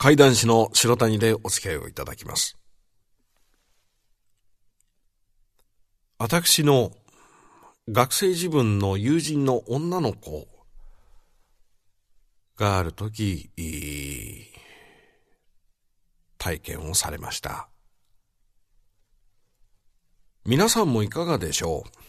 怪談師の白谷でお付き合いをいただきます。私の学生時分の友人の女の子があるとき、体験をされました。皆さんもいかがでしょう。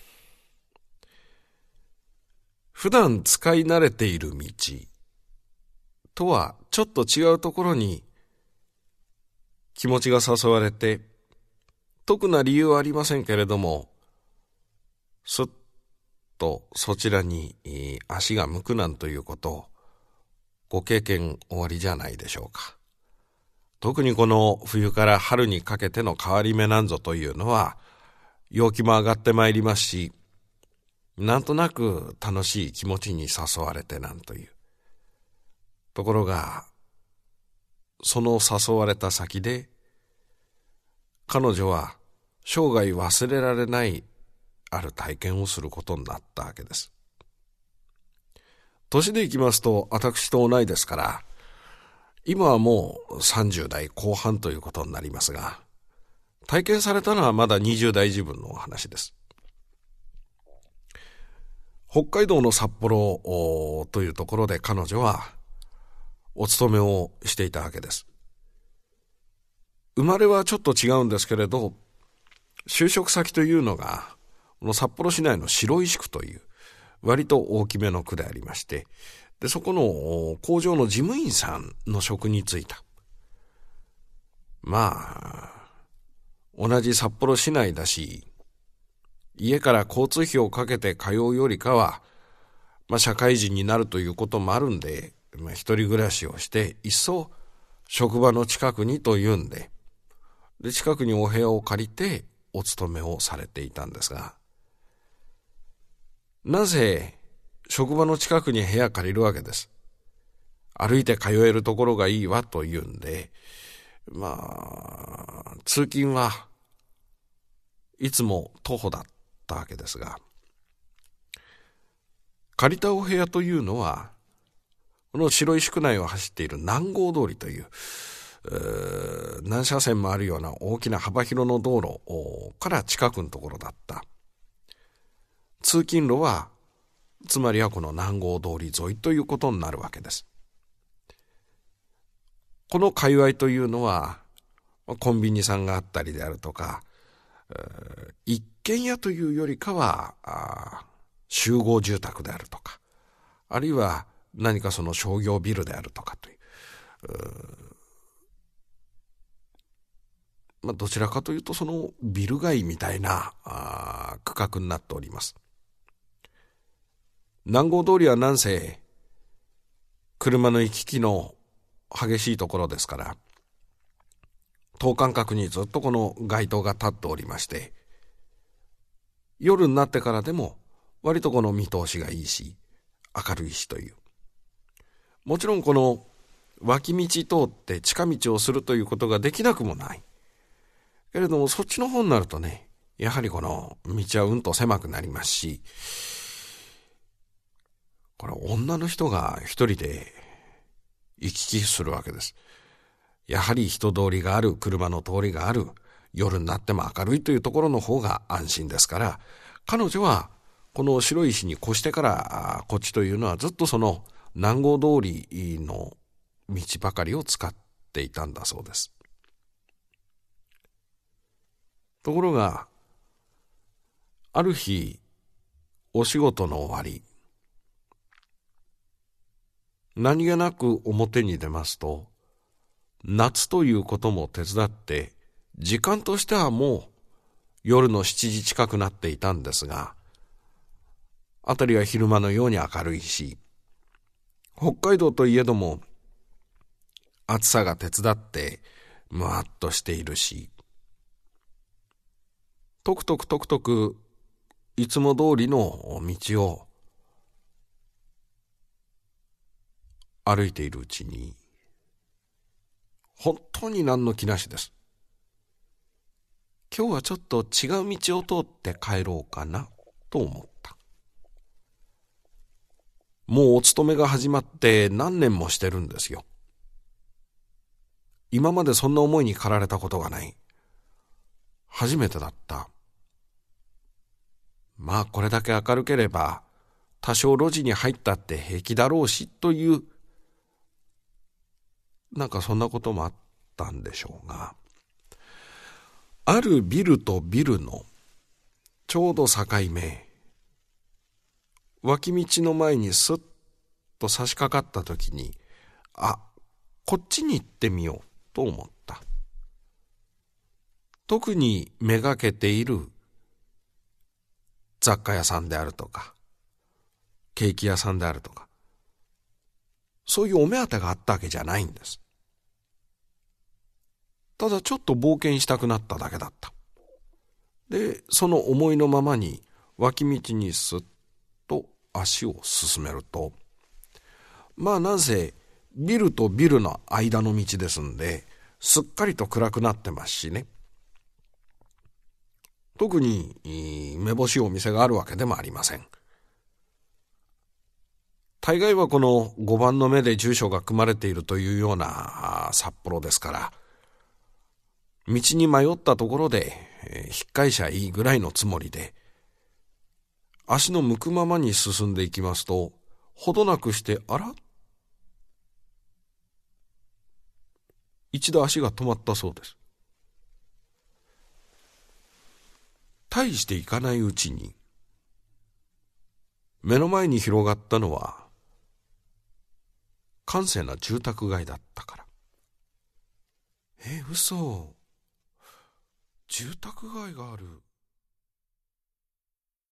普段使い慣れている道とはちょっと違うところに気持ちが誘われて、特な理由はありませんけれども、すっとそちらに足が向くなんということをご経験おありじゃないでしょうか。特にこの冬から春にかけての変わり目なんぞというのは、陽気も上がってまいりますし、なんとなく楽しい気持ちに誘われてなんという。ところが、その誘われた先で、彼女は生涯忘れられないある体験をすることになったわけです。年でいきますと私と同いですから、今はもう30代後半ということになりますが、体験されたのはまだ20代時分のお話です。北海道の札幌というところで彼女はお勤めをしていたわけです。生まれはちょっと違うんですけれど、就職先というのがこの札幌市内の白石区という割と大きめの区でありまして、でそこの工場の事務員さんの職に就いた。同じ札幌市内だし、家から交通費をかけて通うよりかは、社会人になるということもあるんで、一人暮らしをしていっそ職場の近くにというんで、近くにお部屋を借りてお勤めをされていたんですが、なぜ職場の近くに部屋借りるわけです。歩いて通えるところがいいわというんで、通勤はいつも徒歩だったわけですが、借りたお部屋というのはこの白石区内を走っている南郷通りという何車線もあるような大きな幅広の道路から近くのところだった。通勤路はつまりはこの南郷通り沿いということになるわけです。この界隈というのはコンビニさんがあったりであるとか、一軒家というよりかは集合住宅であるとか、あるいは何かその商業ビルであるとかという、どちらかというとそのビル街みたいな区画になっております。南郷通りはなんせ車の行き来の激しいところですから、等間隔にずっとこの街灯が立っておりまして、夜になってからでも割とこの見通しがいいし明るいしという。もちろんこの脇道通って近道をするということができなくもないけれども、そっちの方になるとね、やはりこの道はうんと狭くなりますし、これ女の人が一人で行き来するわけです。やはり人通りがある、車の通りがある、夜になっても明るいというところの方が安心ですから、彼女はこの白石に越してからこっちというのはずっとその南郷通りの道ばかりを使っていたんだそうです。ところがある日、お仕事の終わり、何気なく表に出ますと、夏ということも手伝って時間としてはもう夜の7時近くなっていたんですが、辺りは昼間のように明るいし、北海道といえども暑さが手伝ってむわっとしているし、とくとくとくとくいつも通りの道を歩いているうちに、本当に何の気なしです。今日はちょっと違う道を通って帰ろうかなと思った。もうお勤めが始まって何年もしてるんですよ。 今までそんな思いに駆られたことがない。初めてだった。まあこれだけ明るければ、多少路地に入ったって平気だろうしという、なんかそんなこともあったんでしょうが、あるビルとビルのちょうど境目、脇道の前にスッと差し掛かったときに、こっちに行ってみようと思った。特にめがけている雑貨屋さんであるとか、ケーキ屋さんであるとか、そういうお目当てがあったわけじゃないんです。ただちょっと冒険したくなっただけだった。で、その思いのままに脇道にすっと足を進めると、まあなんせビルとビルの間の道ですんで、すっかりと暗くなってますしね。特にめぼしいお店があるわけでもありません。大概はこの5番の目で住所が組まれているというような札幌ですから、道に迷ったところで引っ返しゃいいぐらいのつもりで、足の向くままに進んでいきますと、ほどなくして一度足が止まったそうです。大していかないうちに、目の前に広がったのは、閑静な住宅街だったから。嘘。住宅街がある。